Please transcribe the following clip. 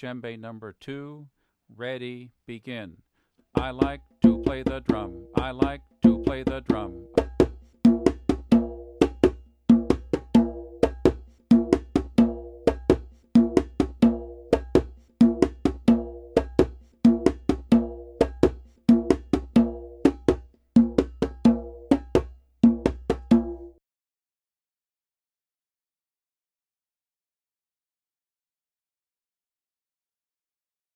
djembe number 2. Ready, begin. I like to play the drum. I like to play the drum.